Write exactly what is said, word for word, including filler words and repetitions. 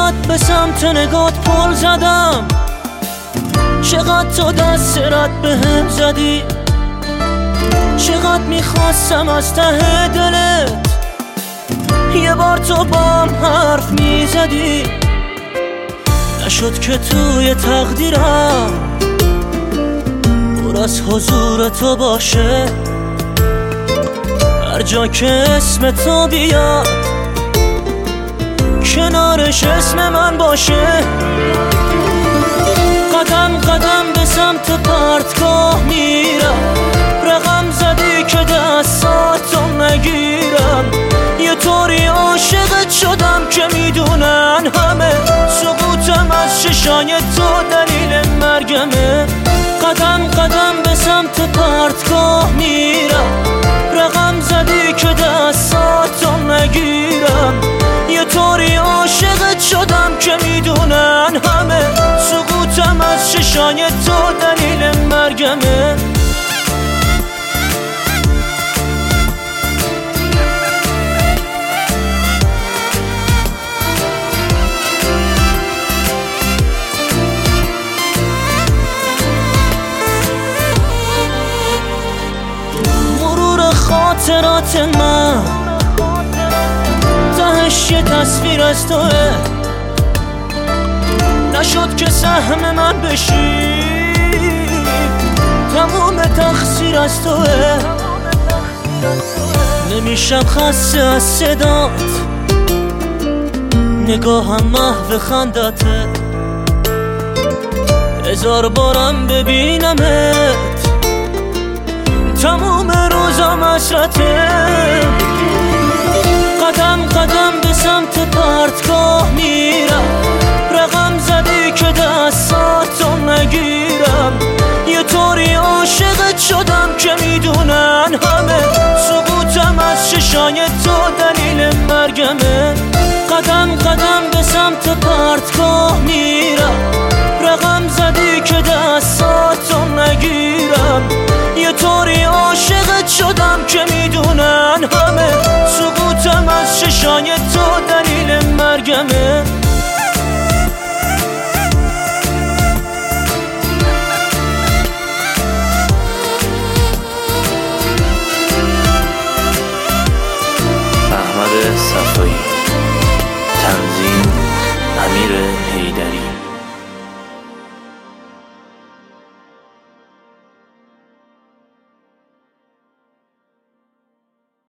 چقدر به سمت نگات پل زدم، چقدر تو دست رد به هم زدی، چقدر میخواستم از ته دلت یه بار تو با هم حرف میزدی. نشد که توی تقدیرم پر از حضور تو باشه، هر جا که اسم تو بیاد کنارش اسم من باشه. قدم قدم به سمت پرتگاه میرم، رقم زدی که دستاتو نگیرم. یه طوری عاشقت شدم که میدونن همه سقوطم از چشای تو دلیل مرگمه. قدم قدم به سمت پرتگاه میرم، رقم زدی که دستاتو نگیرم. یه طوری عاشقت شدم که میدونن همه سقوطم از چشای تو دلیل مرگمه. مرور خاطرات من تهش یه تصویر از توه، نشد که سهم من بشی، تموم تقصیر از توه. نمیشم خسته از صدات، نگاهم محو خندته، هزار بارم ببینمت تموم روزم حسرته. قدم قدم به سمت پرتگاه میرم، رقم زدی که دستاتو نگیرم. یه طوری عاشقت شدم که میدونن همه سقوطم از چشای تو دلیل مرگمه. قدم قدم به سمت پرتگاه میرم، رقم زدی که دستاتو نگیرم. یه طوری عاشقت شدم که میدونن همه سقوطم از چشای تو دلیل مرگمه. احمد صفایی.